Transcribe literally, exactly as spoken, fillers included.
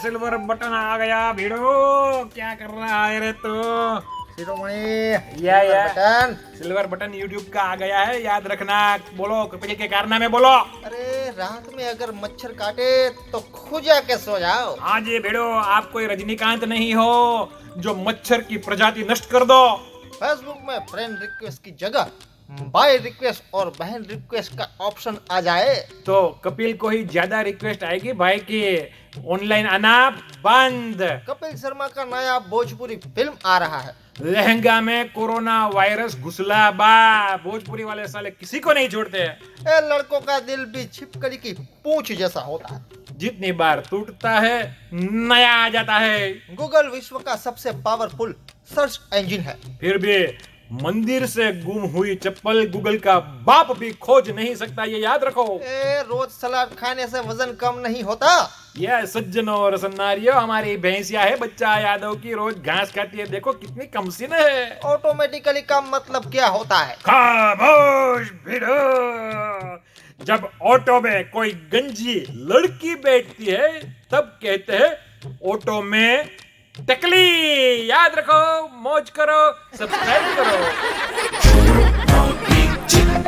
Silver button आ गया। भिड़ो क्या कर रहा है रे तू? शिरोमणि या या बटन। सिल्वर बटन यूट्यूब का आ गया है, याद रखना। बोलो कपिल के कारनामे बोलो। अरे रात में अगर मच्छर काटे तो खुजा के सो जाओ। हाँ जी भिड़ो, आप कोई रजनीकांत नहीं हो जो मच्छर की प्रजाति नष्ट कर दो। फेसबुक में फ्रेंड रिक्वेस्ट की जगह बाय रिक्वेस्ट और बहन रिक्वेस्ट का ऑप्शन आ जाए तो कपिल को ही ज्यादा रिक्वेस्ट आएगी भाई की ऑनलाइन आना बंद। कपिल शर्मा का नया भोजपुरी फिल्म आ रहा है। लहंगा में कोरोना वायरस घुसला बा। भोजपुरी वाले साले किसी को नहीं छोड़ते। ए लड़कों का दिल भी छिपकली की पूंछ जैसा होता है, जितनी बार टूटता है नया आ जाता है। गूगल विश्व का सबसे पावरफुल सर्च इंजन है। फिर भी मंदिर से गुम हुई चप्पल गूगल का बाप भी खोज नहीं सकता, ये याद रखो। ए रोज सलाद खाने से वजन कम नहीं होता। यह सज्जनों और सन्नारियों, हमारी भैंसिया है बच्चा यादव की, रोज घास खाती है, देखो कितनी कमसिन है। ऑटोमेटिकली का मतलब क्या होता है? खामोश भिड़ो। जब ऑटो में कोई गंजी लड़की बैठती है तब कहते हैं ऑटो में टकली। याद रखो, मौज करो, सब्सक्राइब करो।